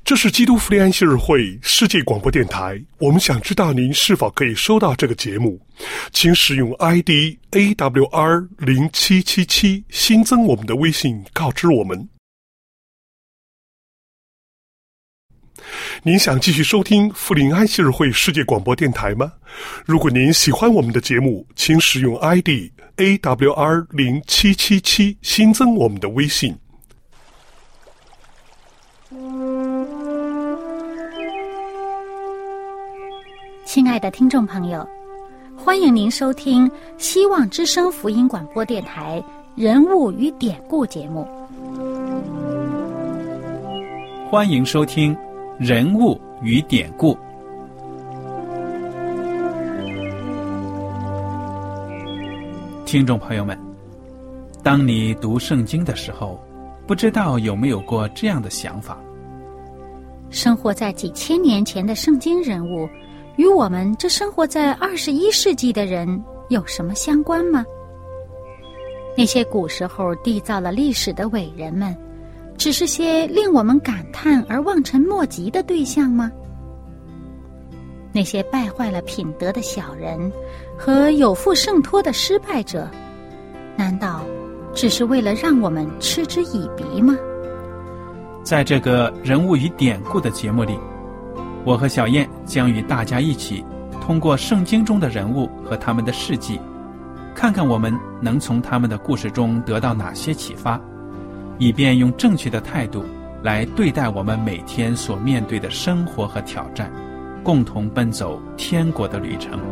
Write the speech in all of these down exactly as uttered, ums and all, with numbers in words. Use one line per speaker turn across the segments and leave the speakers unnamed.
这是基督福音安息日会世界广播电台，我们想知道您是否可以收到这个节目，请使用 I D A W R 零七七七 新增我们的微信告知我们。您想继续收听福临安息日会世界广播电台吗？如果您喜欢我们的节目，请使用 I D A W R 零七七七 新增我们的微信。
亲爱的听众朋友，欢迎您收听希望之声福音广播电台人物与典故节目。
欢迎收听人物与典故。听众朋友们，当你读圣经的时候，不知道有没有过这样的想法：
生活在几千年前的圣经人物与我们这生活在二十一世纪的人有什么相关吗？那些古时候缔造了历史的伟人们，只是些令我们感叹而望尘莫及的对象吗？那些败坏了品德的小人和有负圣托的失败者，难道只是为了让我们嗤之以鼻吗？
在这个人物与典故的节目里，我和小燕将与大家一起通过圣经中的人物和他们的事迹，看看我们能从他们的故事中得到哪些启发，以便用正确的态度来对待我们每天所面对的生活和挑战，共同奔走天国的旅程。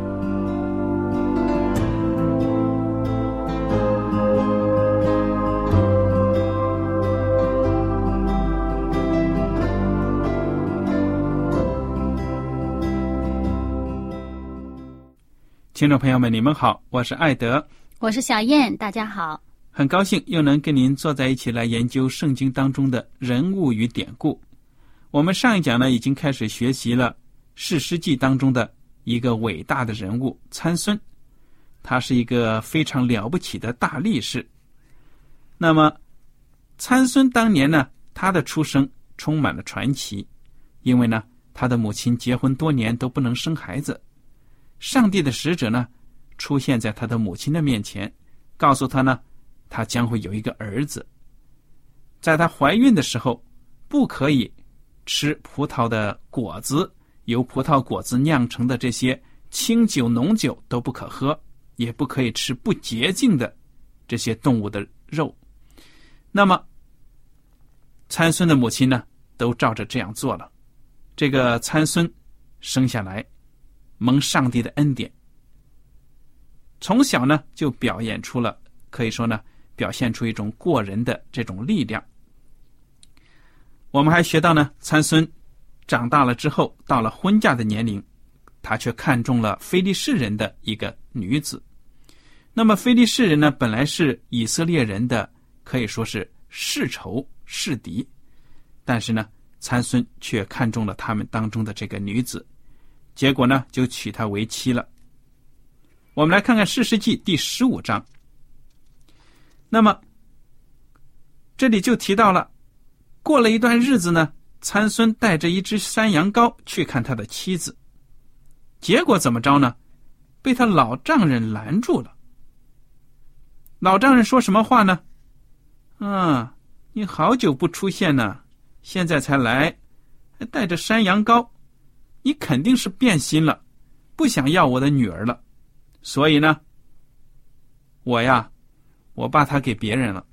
听众朋友们，你们好，我是艾德，
我是小燕，大家好。
很高兴又能跟您坐在一起来研究圣经当中的人物与典故。我们上一讲呢，已经开始学习了士师记当中的一个伟大的人物参孙，他是一个非常了不起的大力士。那么参孙当年呢，他的出生充满了传奇，因为呢，他的母亲结婚多年都不能生孩子。上帝的使者呢，出现在他的母亲的面前，告诉他呢，他将会有一个儿子。在他怀孕的时候，不可以吃葡萄的果子，由葡萄果子酿成的这些清酒浓酒都不可喝，也不可以吃不洁净的这些动物的肉。那么参孙的母亲呢，都照着这样做了。这个参孙生下来蒙上帝的恩典，从小呢就表演出了，可以说呢表现出一种过人的这种力量。我们还学到呢，参孙长大了之后，到了婚嫁的年龄，他却看中了非利士人的一个女子。那么非利士人呢，本来是以色列人的可以说是世仇世敌，但是呢参孙却看中了他们当中的这个女子，结果呢就娶她为妻了。我们来看看士师记第十五章。那么这里就提到了，过了一段日子呢，参孙带着一只山羊羔去看他的妻子，结果怎么着呢？被他老丈人拦住了。老丈人说什么话呢？啊，你好久不出现呢，现在才来，还带着山羊羔，你肯定是变心了，不想要我的女儿了，所以呢，我呀，我把她给别人了。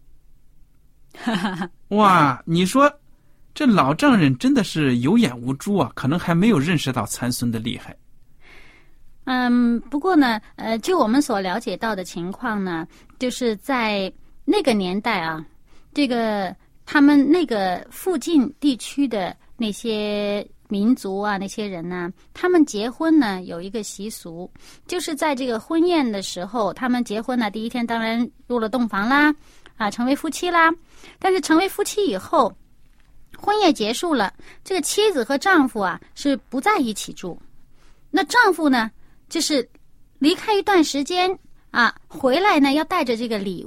哇，你说这老丈人真的是有眼无珠啊，可能还没有认识到参孙的厉害。
嗯，不过呢，呃，就我们所了解到的情况呢，就是在那个年代啊，这个他们那个附近地区的那些民族啊，那些人呢，他们结婚呢有一个习俗，就是在这个婚宴的时候，他们结婚呢第一天当然入了洞房啦，啊，成为夫妻啦。但是成为夫妻以后，婚宴结束了，这个妻子和丈夫啊是不在一起住。那丈夫呢，就是离开一段时间啊，回来呢要带着这个礼物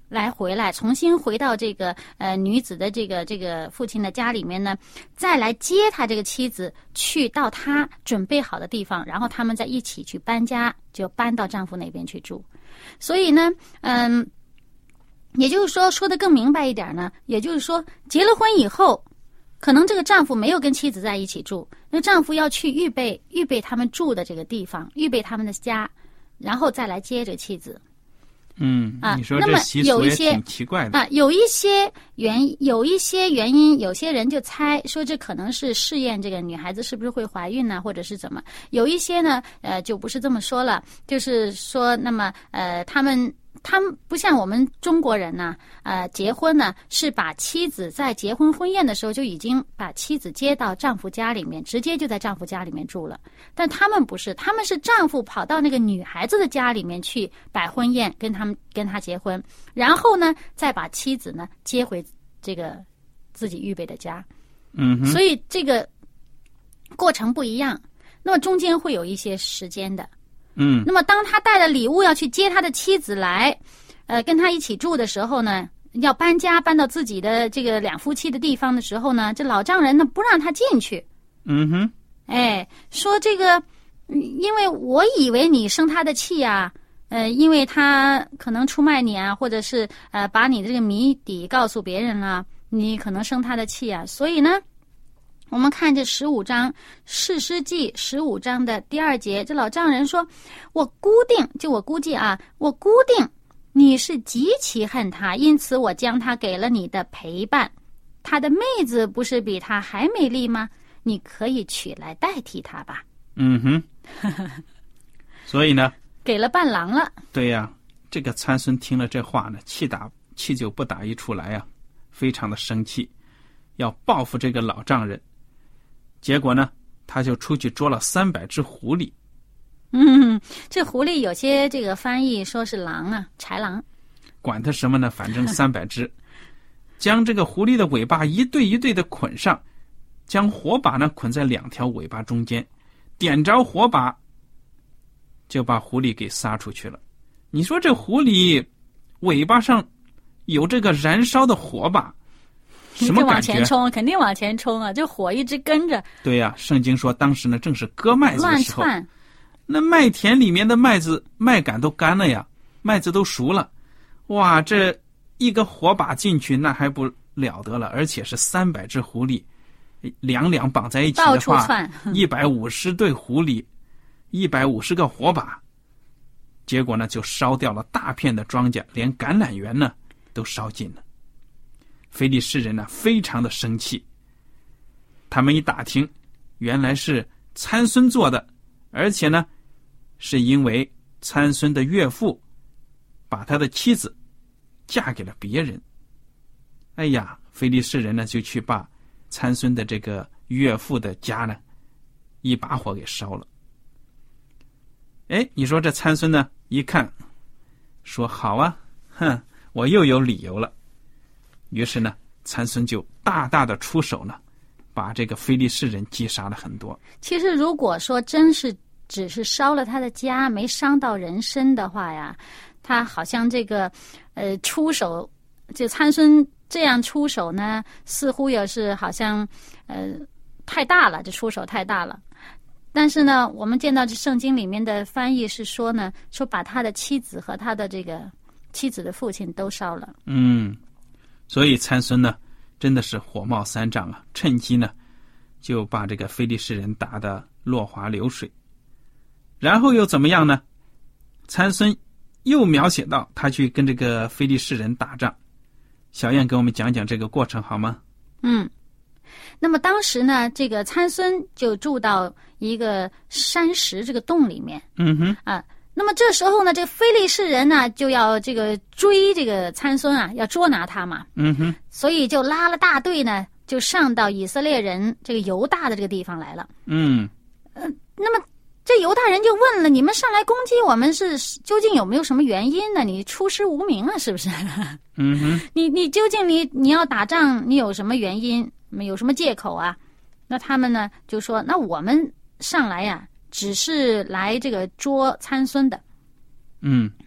来回来，重新回到这个呃女子的这个这个父亲的家里面呢，再来接他这个妻子去到他准备好的地方，然后他们再一起去搬家，就搬到丈夫那边去住。所以呢，嗯，也就是说，说得更明白一点呢，也就是说，结了婚以后，可能这个丈夫没有跟妻子在一起住，那丈夫要去预备预备他们住的这个地方，预备他们的家，然后再来接这个妻子。
嗯，
啊，
你说这习俗也挺奇怪的
啊。有一些原有一些原因，有些人就猜说这可能是试验这个女孩子是不是会怀孕呢，或者是怎么。有一些呢，呃，就不是这么说了，就是说，那么呃，他们。他们不像我们中国人呢，呃，结婚呢是把妻子在结婚婚宴的时候就已经把妻子接到丈夫家里面，直接就在丈夫家里面住了。但他们不是，他们是丈夫跑到那个女孩子的家里面去摆婚宴，跟他们跟她结婚，然后呢再把妻子呢接回这个自己预备的家。
嗯哼，
所以这个过程不一样，那么中间会有一些时间的。
嗯，
那么当他带着礼物要去接他的妻子来，呃，跟他一起住的时候呢，要搬家搬到自己的这个两夫妻的地方的时候呢，这老丈人呢不让他进去。
嗯哼，
哎，说这个，因为我以为你生他的气啊，呃，因为他可能出卖你啊，或者是呃把你的这个谜底告诉别人了，你可能生他的气啊，所以呢。我们看这十五章士师记十五章的第二节，这老丈人说，我估定就我估计啊，我估定你是极其恨他，因此我将他给了你的陪伴。他的妹子不是比他还美丽吗？你可以娶来代替他吧。
嗯哼，所以呢，
给了伴郎了。
对呀、啊，这个参孙听了这话呢，气打气就不打一处来啊，非常的生气，要报复这个老丈人。结果呢，他就出去捉了三百只狐狸。
嗯，这狐狸有些这个翻译说是狼啊，豺狼。
管它什么呢，反正三百只，将这个狐狸的尾巴一对一对的捆上，将火把呢捆在两条尾巴中间，点着火把，就把狐狸给撒出去了。你说这狐狸尾巴上有这个燃烧的火把。什么感觉？
往前冲，肯定往前冲啊！这火一直跟着。
对呀、啊，圣经说当时呢正是割麦子的时候，
乱窜。
那麦田里面的麦子麦秆都干了呀，麦子都熟了。哇，这一个火把进去那还不了得了，而且是三百只狐狸，两两绑在一起的话，
到处窜，
一百五十对狐狸，一百五十个火把，结果呢就烧掉了大片的庄稼，连橄榄园呢都烧尽了。非利士人呢非常的生气，他们一打听，原来是参孙做的，而且呢是因为参孙的岳父把他的妻子嫁给了别人。哎呀，非利士人呢就去把参孙的这个岳父的家呢一把火给烧了。哎，你说这参孙呢一看说好啊，哼，我又有理由了。于是呢，参孙就大大的出手呢，把这个非利士人击杀了很多。
其实如果说真是只是烧了他的家，没伤到人身的话呀，他好像这个呃出手，就参孙这样出手呢，似乎也是好像呃太大了，这出手太大了。但是呢，我们见到这圣经里面的翻译是说呢，说把他的妻子和他的这个妻子的父亲都烧了。
嗯。所以参孙呢真的是火冒三丈啊，趁机呢就把这个非利士人打得落花流水。然后又怎么样呢？参孙又描写到他去跟这个非利士人打仗。小燕给我们讲讲这个过程好吗？
嗯，那么当时呢，这个参孙就住到一个山石这个洞里面。
嗯哼
啊。那么这时候呢，这个非利士人呢就要这个追这个参孙啊，要捉拿他嘛。
嗯哼，
所以就拉了大队呢，就上到以色列人这个犹大的这个地方来了。
嗯，
呃，那么这犹大人就问了：你们上来攻击我们是究竟有没有什么原因呢？你出师无名啊，是不是？
嗯哼，
你你究竟你你要打仗，你有什么原因？有什么借口啊？那他们呢就说：那我们上来呀、啊。只是来这个捉参孙的。
嗯，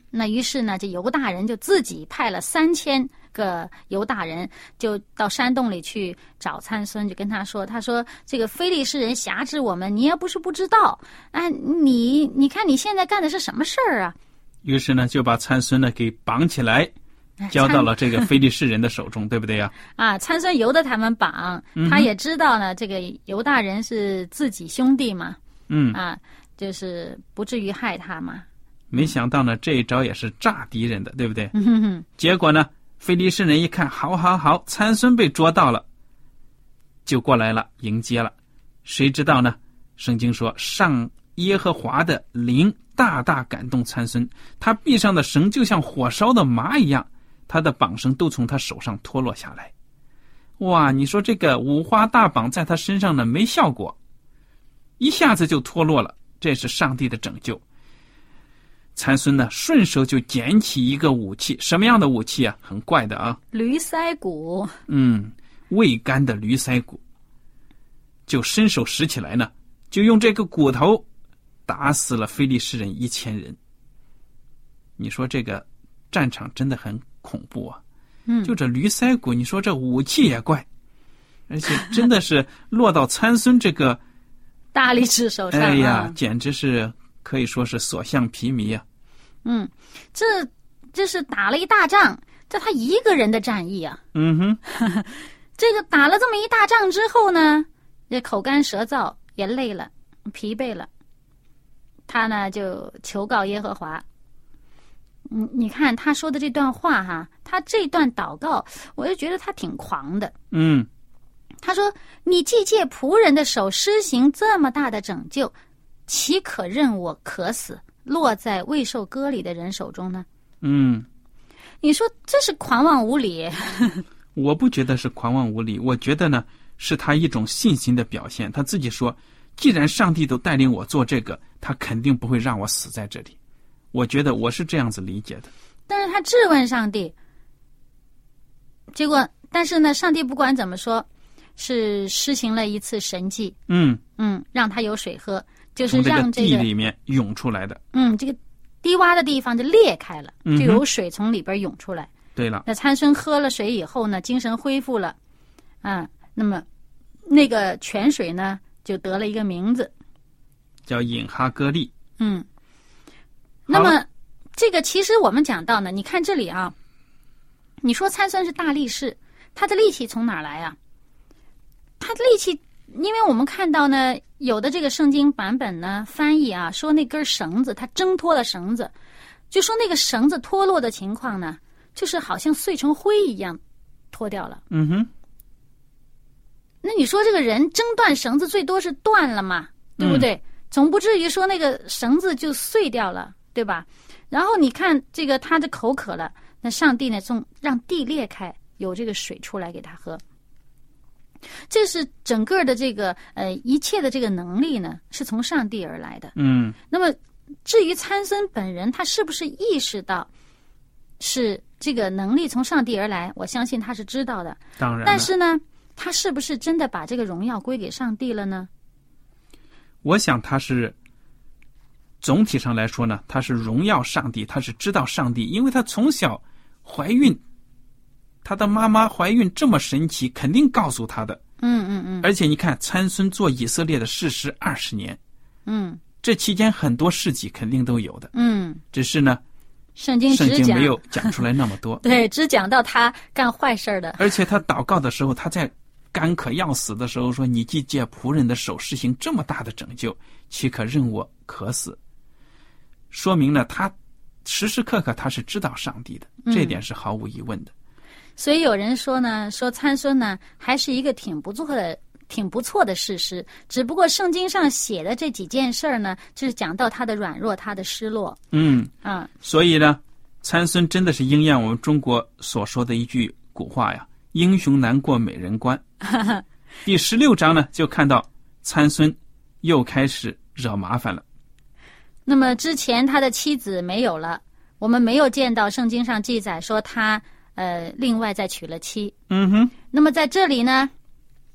那于是呢，这犹大人就自己派了三千个犹大人，就到山洞里去找参孙，就跟他说：“他说这个非利士人辖制我们，你也不是不知道，哎，你你看你现在干的是什么事儿啊？”
于是呢，就把参孙呢给绑起来，交到了这个非利士人的手中，对不对呀？
啊，参孙由得他们绑，他也知道呢，这个犹大人是自己兄弟嘛，
嗯
啊，就是不至于害他嘛。
没想到呢，这一招也是诈敌人的，对不对？
嗯哼哼。
结果呢，非利士人一看，好好好，参孙被捉到了，就过来了，迎接了。谁知道呢？圣经说，上耶和华的灵大大感动参孙，他臂上的绳就像火烧的麻一样，他的绑绳都从他手上脱落下来。哇，你说这个五花大绑在他身上呢没效果，一下子就脱落了，这是上帝的拯救。参孙呢，顺手就捡起一个武器，什么样的武器啊？很怪的啊，
驴腮骨。
嗯，未干的驴腮骨，就伸手拾起来呢，就用这个骨头打死了非利士人一千人。你说这个战场真的很恐怖啊！
嗯，
就这驴腮骨，你说这武器也怪，而且真的是落到参孙这个
大力士手上，
哎呀，
嗯、
简直是可以说是所向披靡啊！
嗯，这这是打了一大仗，这他一个人的战役啊。
嗯哼，
这个打了这么一大仗之后呢，也口干舌燥，也累了，疲惫了。他呢就求告耶和华。嗯，你看他说的这段话哈，他这段祷告，我就觉得他挺狂的。
嗯，
他说：“你既借仆人的手施行这么大的拯救，岂可任我渴死，落在未受割礼的人手中呢？”
嗯，
你说这是狂妄无礼。
我不觉得是狂妄无礼，我觉得呢是他一种信心的表现。他自己说，既然上帝都带领我做这个，他肯定不会让我死在这里。我觉得我是这样子理解的。
但是他质问上帝，结果但是呢，上帝不管怎么说，是施行了一次神迹。
嗯
嗯，让他有水喝，就是让这个
从这个地里面涌出来的。
嗯，这个低洼的地方就裂开了，
嗯、
就有水从里边涌出来。
对了，
那参孙喝了水以后呢，精神恢复了，啊，那么那个泉水呢，就得了一个名字，
叫隐哈歌利。
嗯，那么这个其实我们讲到呢，你看这里啊，你说参孙是大力士，他的力气从哪儿来啊？他的力气，因为我们看到呢，有的这个圣经版本呢翻译啊，说那根绳子他挣脱了绳子，就说那个绳子脱落的情况呢，就是好像碎成灰一样脱掉了。
嗯哼，
那你说这个人挣断绳子最多是断了嘛，对不对？嗯，总不至于说那个绳子就碎掉了，对吧？然后你看这个他的口渴了，那上帝呢从让地裂开，有这个水出来给他喝。这是整个的这个呃一切的这个能力呢，是从上帝而来的。
嗯，
那么至于参孙本人，他是不是意识到是这个能力从上帝而来？我相信他是知道的。
当然，
但是呢，他是不是真的把这个荣耀归给上帝了呢？
我想他是总体上来说呢，他是荣耀上帝，他是知道上帝，因为他从小怀孕，他的妈妈怀孕这么神奇，肯定告诉他的。
嗯嗯嗯。
而且你看，参孙做以色列的士师二十年，
嗯，
这期间很多事迹肯定都有的。
嗯，
只是呢，
圣经
圣经没有讲出来那么多。
对，只讲到他干坏事的。
而且他祷告的时候，他在干渴要死的时候说：“你既借仆人的手施行这么大的拯救，岂可任我渴死？”说明了他时时刻刻他是知道上帝的，这点是毫无疑问的。
嗯，所以有人说呢，说参孙呢还是一个挺不错的、挺不错的士师，只不过圣经上写的这几件事儿呢，就是讲到他的软弱、他的失落。
嗯
啊，
所以呢，参孙真的是应验我们中国所说的一句古话呀：“英雄难过美人关。”第十六章呢，就看到参孙又开始惹麻烦了。
那么之前他的妻子没有了，我们没有见到圣经上记载说他呃另外再娶了妻。
嗯哼。
那么在这里呢，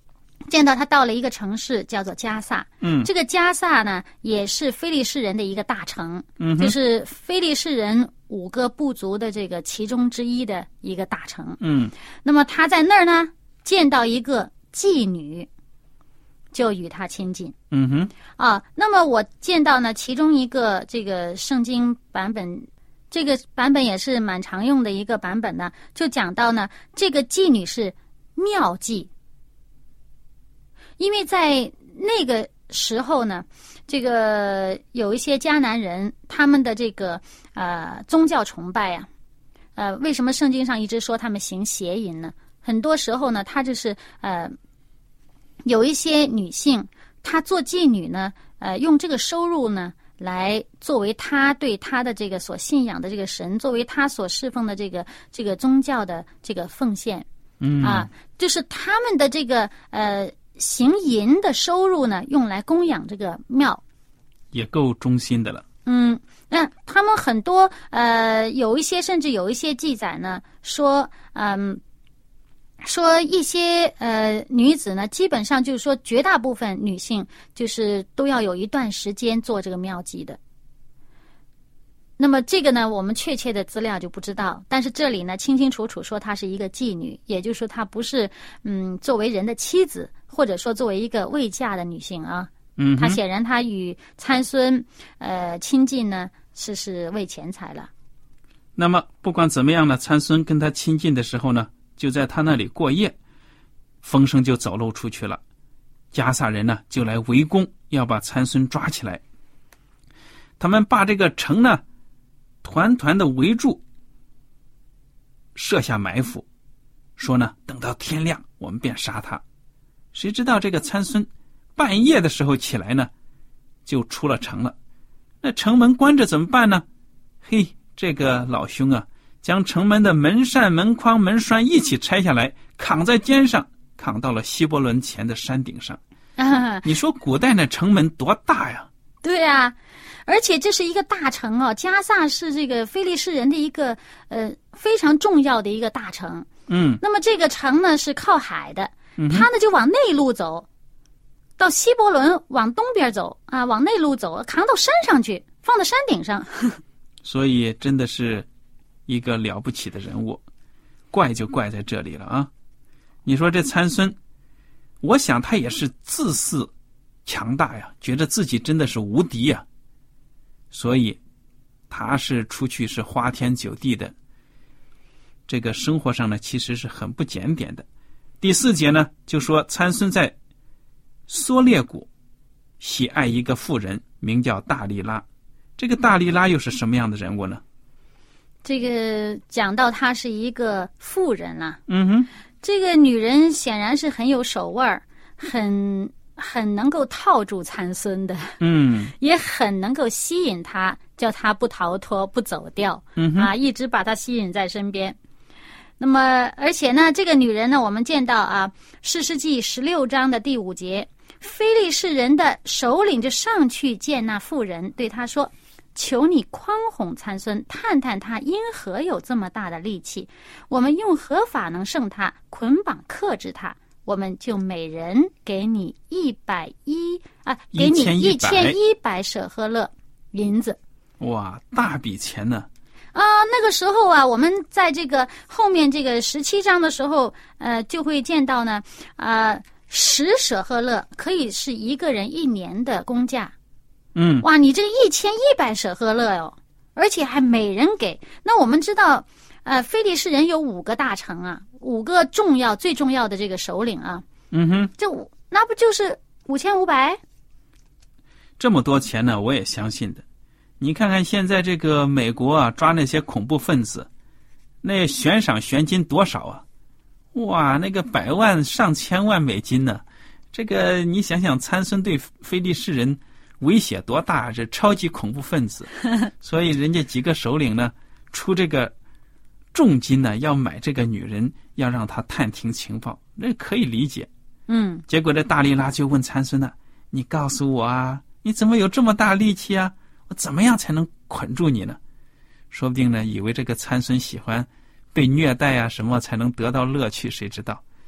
见到他到了一个城市叫做加萨，
嗯，
这个加萨呢也是非利士人的一个大城，
嗯，
就是非利士人五个部族的这个其中之一的一个大城，
嗯，
那么他在那儿呢见到一个妓女，就与他亲近，
嗯哼，
啊，那么我见到呢其中一个这个圣经版本，这个版本也是蛮常用的一个版本呢，就讲到呢这个妓女是妙妓。因为在那个时候呢，这个有一些迦南人，他们的这个呃宗教崇拜啊，呃，为什么圣经上一直说他们行邪淫呢？很多时候呢，他就是呃有一些女性，她做妓女呢，呃，用这个收入呢来作为她对她的这个所信仰的这个神，作为她所侍奉的这个这个宗教的这个奉献，
嗯
啊，就是他们的这个呃。行淫的收入呢，用来供养这个庙，
也够忠心的了。
嗯，那他们很多呃，有一些甚至有一些记载呢，说嗯，说一些呃女子呢，基本上就是说绝大部分女性就是都要有一段时间做这个庙妓的。那么这个呢，我们确切的资料就不知道，但是这里呢清清楚楚说她是一个妓女，也就是说她不是嗯作为人的妻子，或者说作为一个未嫁的女性啊。
嗯，
她显然她与参孙呃亲近呢是是为钱财了。
那么不管怎么样呢，参孙跟他亲近的时候呢，就在他那里过夜，风声就走漏出去了，加萨人呢就来围攻，要把参孙抓起来。他们把这个城呢团团的围住，设下埋伏，说呢等到天亮我们便杀他。谁知道这个参孙半夜的时候起来呢，就出了城了。那城门关着怎么办呢？嘿，这个老兄啊，将城门的门扇、门框、门栓一起拆下来，扛在肩上，扛到了希伯伦前的山顶上。
啊，
你说古代那城门多大呀？
对啊，而且这是一个大城哦，加萨是这个非利士人的一个呃非常重要的一个大城。
嗯，
那么这个城呢是靠海的，
嗯
他呢就往内陆走，到希伯伦往东边走啊，往内陆走，扛到山上去，放到山顶上。
所以真的是一个了不起的人物，怪就怪在这里了啊！你说这参孙，我想他也是自恃强大呀，觉得自己真的是无敌呀，所以他是出去是花天酒地的，这个生活上呢其实是很不检点的。第四节呢就说参孙在梭列谷喜爱一个妇人，名叫大利拉。这个大利拉又是什么样的人物呢？
这个讲到她是一个妇人啊，
嗯哼，
这个女人显然是很有手腕儿，很很能够套住参孙的，
嗯，
也很能够吸引他，叫他不逃脱、不走掉，
嗯哼，
啊，一直把他吸引在身边。那么，而且呢，这个女人呢，我们见到啊，《士师记》十六章的第五节，非利士人的首领就上去见那妇人，对他说：“求你宽宏参孙，探探他因何有这么大的力气，我们用何法能胜他，捆绑克制他？我们就每人给你一百一啊，给你一千一百舍赫勒银子。”
哇，大笔钱呢！
啊，那个时候啊，我们在这个后面这个十七章的时候，呃，就会见到呢，啊，十舍赫勒可以是一个人一年的工价。
嗯，
哇，你这一千一百舍赫勒哟，而且还每人给。那我们知道，呃，非利士人有五个大城啊，五个重要、最重要的这个首领啊。
嗯哼，
这那不就是五千五百？
这么多钱呢，我也相信的。你看看现在这个美国啊，抓那些恐怖分子，那悬赏悬金多少啊？哇，那个百万上千万美金呢！这个你想想，参孙对非利士人威胁多大？这超级恐怖分子，所以人家几个首领呢，出这个重金呢，要买这个女人，要让她探听情报，那可以理解。
嗯，
结果这大利拉就问参孙呢：“你告诉我啊，你怎么有这么大力气啊？我怎么样才能捆住你呢？”说不定呢，以为这个参孙喜欢被虐待啊，什么才能得到乐趣？谁知道？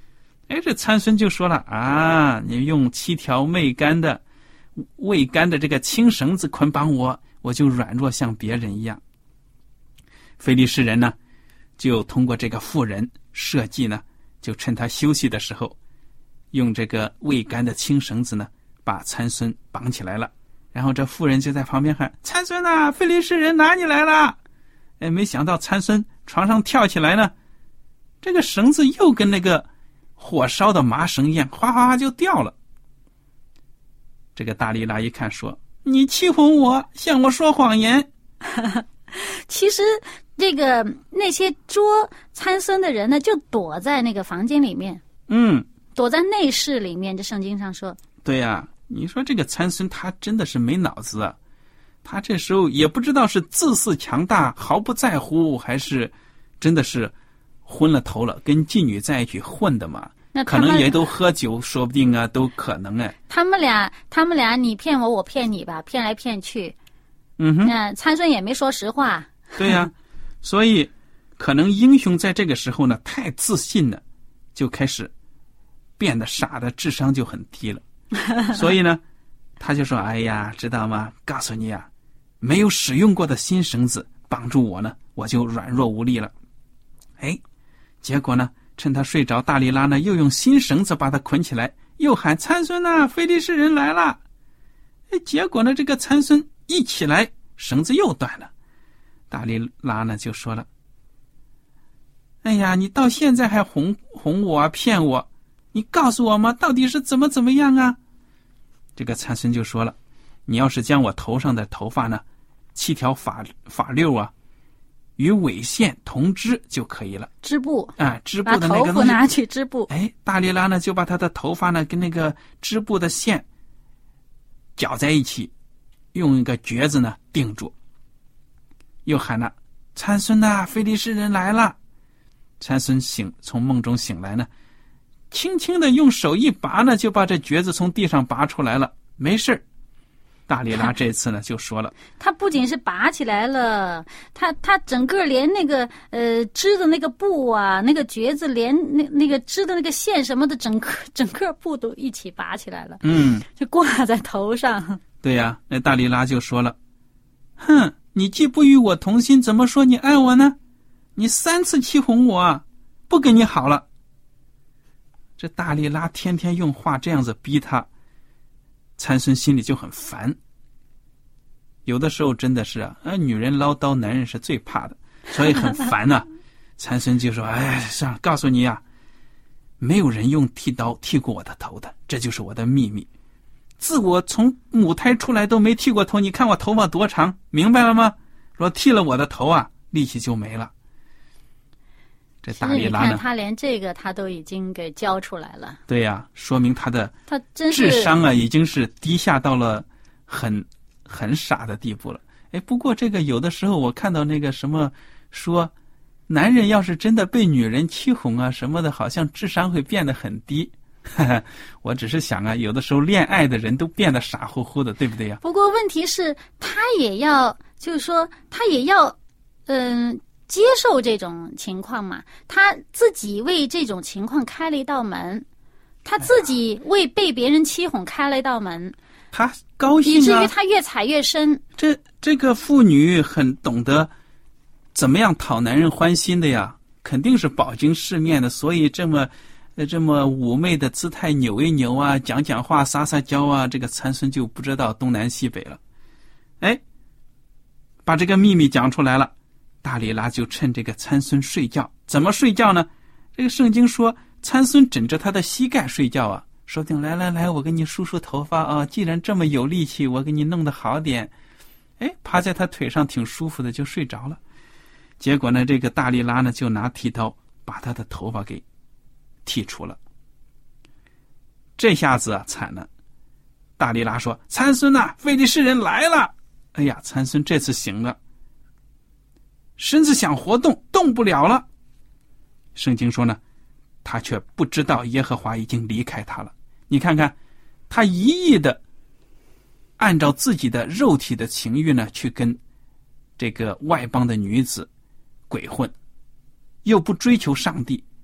哎，这参孙就说了啊，你用七条未干的未干的这个青绳子捆绑我，我就软弱像别人一样。非利士人呢，就通过这个妇人设计呢，就趁他休息的时候，用这个未干的青绳子呢，把参孙绑起来了。然后这妇人就在旁边喊：“参孙啊，非利士人拿你来了！”哎，没想到参孙床上跳起来呢，这个绳子又跟那个火烧的麻绳一样，哗哗哗就掉了。这个大利拉一看说：“你欺哄我，向我说谎言。”
其实这个那些捉参孙的人呢，就躲在那个房间里面，
嗯，
躲在内室里面。这圣经上说，
对呀、啊，你说这个参孙他真的是没脑子啊，他这时候也不知道是自恃强大毫不在乎，还是真的是昏了头了，跟妓女在一起混的嘛。
那
可能也都喝酒，说不定啊，都可能哎。
他们俩，他们俩你骗我，我骗你吧，骗来骗去。
嗯哼，
那参孙也没说实话。
对呀、啊，所以可能英雄在这个时候呢，太自信了，就开始变得傻的，智商就很低了。所以呢，他就说：“哎呀，知道吗？告诉你啊，没有使用过的新绳子绑住我呢，我就软弱无力了。”哎，结果呢？趁他睡着，大利拉呢又用新绳子把他捆起来，又喊：“参孙啊，非利士人来了！”哎，结果呢，这个参孙一起来，绳子又断了。大利拉呢就说了：“哎呀，你到现在还哄哄我啊，骗我！你告诉我嘛，到底是怎么怎么样啊？”这个参孙就说了：“你要是将我头上的头发呢，七条发发溜啊，与尾线同织就可以了。”
织布
啊，织布的那
把头
个东西
发拿去织布。
哎，大利拉呢就把他的头发呢跟那个织布的线绞在一起，用一个橛子呢定住。又喊了：“参孙呐，非利士人来了！”参孙醒从梦中醒来呢，轻轻的用手一拔呢，就把这橛子从地上拔出来了，没事。大利拉这次呢就说了，
他不仅是拔起来了，他他整个连那个呃织的那个布啊，那个橛子连那那个织的那个线什么的，整个整个布都一起拔起来了，
嗯，
就挂在头上。
对呀、啊，那大利拉就说了：“哼，你既不与我同心，怎么说你爱我呢？你三次欺哄我，不跟你好了。”这大利拉天天用话这样子逼他，参孙心里就很烦。有的时候真的是啊，啊女人唠叨，男人是最怕的，所以很烦啊。参孙就说：“哎，算了，告诉你啊，没有人用剃刀剃过我的头的，这就是我的秘密。自我从母胎出来都没剃过头，你看我头发多长，明白了吗？若剃了我的头啊，力气就没了。”这大利拉呢，
你看他连这个他都已经给教出来了。
对呀、啊，说明他的
他真是
智商啊，已经是低下到了很很傻的地步了。哎，不过这个有的时候我看到那个什么说，男人要是真的被女人欺哄啊什么的，好像智商会变得很低。我只是想啊，有的时候恋爱的人都变得傻乎乎的，对不对呀？
不过问题是，他也要，就是说，他也要，嗯、呃，接受这种情况嘛。他自己为这种情况开了一道门，他自己为被别人欺哄开了一道门，
他高兴啊，
以至于他越踩越深。
这这个妇女很懂得怎么样讨男人欢心的呀，肯定是饱经世面的，所以这么。这么妩媚的姿态扭一扭啊，讲讲话撒撒娇啊，这个参孙就不知道东南西北了。哎，把这个秘密讲出来了，大利拉就趁这个参孙睡觉。怎么睡觉呢？这个圣经说参孙枕着他的膝盖睡觉啊，说定来来来，我给你梳梳头发啊，既然这么有力气，我给你弄得好点。哎，趴在他腿上挺舒服的，就睡着了。结果呢，这个大利拉呢就拿剃刀把他的头发给剔除了。这下子啊惨了，大利拉说：“参孙呐、啊，非利士人来了！”哎呀，参孙这次醒了，身子想活动，动不了了。圣经说呢，他却不知道耶和华已经离开他了。你看看，他一意的按照自己的肉体的情欲呢，去跟这个外邦的女子鬼混，又不追求上帝，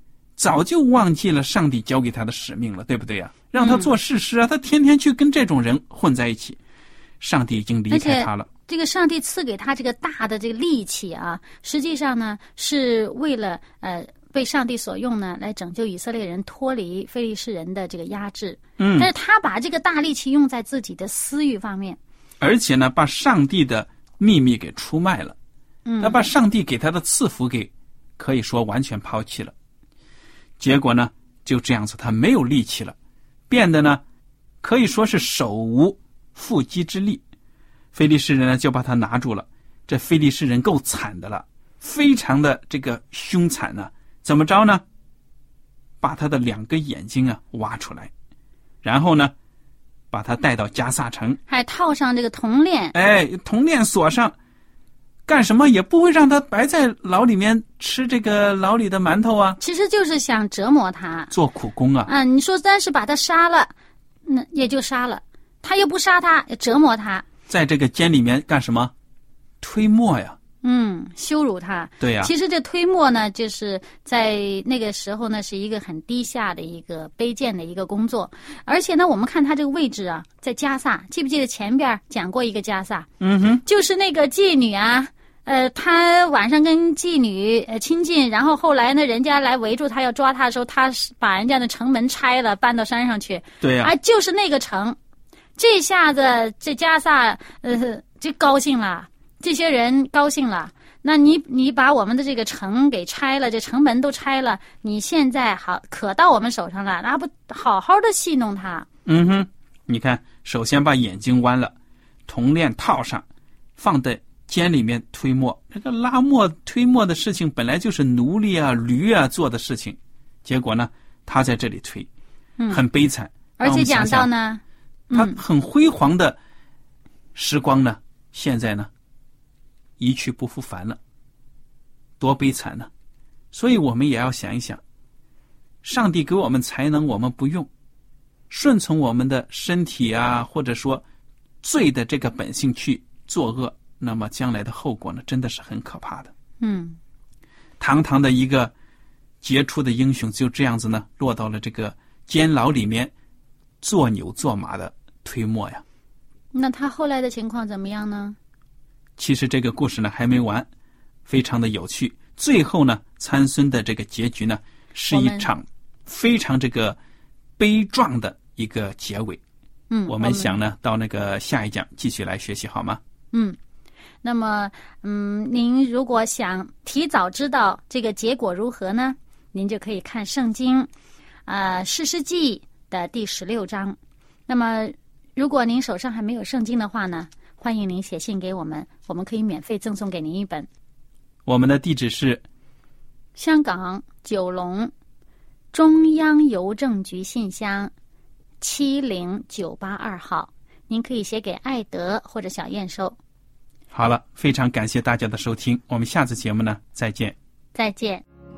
早就忘记了上帝交给他的使命了，对不对啊？让他做事师啊，嗯、他天天去跟这种人混在一起，上帝已经离开他了。
这个上帝赐给他这个大的这个力气啊，实际上呢是为了呃被上帝所用呢，来拯救以色列人脱离非利士人的这个压制。
嗯，
但是他把这个大力气用在自己的私欲方面，
而且呢，把上帝的秘密给出卖了。嗯，他把上帝给他的赐福给可以说完全抛弃了。结果呢，就这样子，他没有力气了，变得呢，可以说是手无缚鸡之力。非利士人呢就把他拿住了。这非利士人够惨的了，非常的这个凶残呢、啊。怎么着呢？把他的两个眼睛啊挖出来，然后呢，把他带到加萨城，
还套上这个铜链，
哎，铜链锁上，干什么也不会让他白在牢里面吃这个牢里的馒头啊。
其实就是想折磨他，
做苦工啊。
啊，你说但是把他杀了，那也就杀了，他又不杀他，也折磨他。
在这个监里面干什么？推磨呀。
嗯，羞辱他。
对呀、啊。
其实这推磨呢，就是在那个时候呢，是一个很低下的一个卑贱的一个工作。而且呢，我们看他这个位置啊，在加萨，记不记得前边讲过一个加萨？
嗯哼，
就是那个妓女啊，呃，他晚上跟妓女呃亲近，然后后来呢，人家来围住他要抓他的时候，他把人家的城门拆了，搬到山上去。
对呀、
啊，啊，就是那个城。这下子这加萨呃就高兴了。这些人高兴了，那你你把我们的这个城给拆了，这城门都拆了，你现在好可到我们手上了，那不好好的戏弄他？
嗯哼，你看，首先把眼睛剜了，铜链套上，放在监里面推磨。这个拉磨推磨的事情本来就是奴隶啊、驴啊做的事情，结果呢，他在这里推，很悲惨。
嗯、而且讲到呢，
他很辉煌的时光呢，现在呢？一去不复返了，多悲惨呢！所以我们也要想一想，上帝给我们才能，我们不用，顺从我们的身体啊，或者说罪的这个本性去作恶，那么将来的后果呢，真的是很可怕的。
嗯，
堂堂的一个杰出的英雄就这样子呢，落到了这个监牢里面，做牛做马的推磨呀。
那他后来的情况怎么样呢？
其实这个故事呢还没完，非常的有趣。最后呢，参孙的这个结局呢，是一场非常这个悲壮的一个结尾。
嗯，
我们想呢，到那个下一讲继续来学习好吗？
嗯，那么嗯，您如果想提早知道这个结果如何呢，您就可以看圣经，呃，士师记的第十六章。那么，如果您手上还没有圣经的话呢？欢迎您写信给我们，我们可以免费赠送给您一本。
我们的地址是
香港九龙中央邮政局信箱七零九八二号，您可以写给艾德或者小燕收。
好了，非常感谢大家的收听，我们下次节目呢再见。
再见。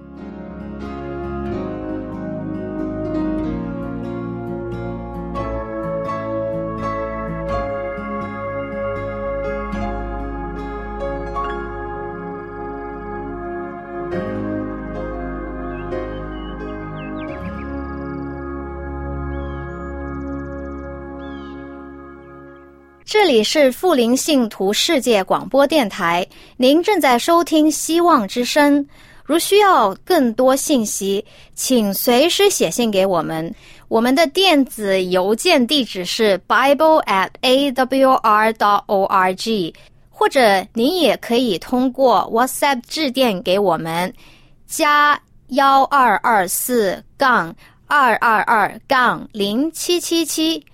这里是富林信徒世界广播电台，您正在收听希望之声。如需要更多信息，请随时写信给我们。我们的电子邮件地址是 bible at a w r dot org， 或者您也可以通过 WhatsApp 致电给我们，加幺二二四杠二二二杠零七七七。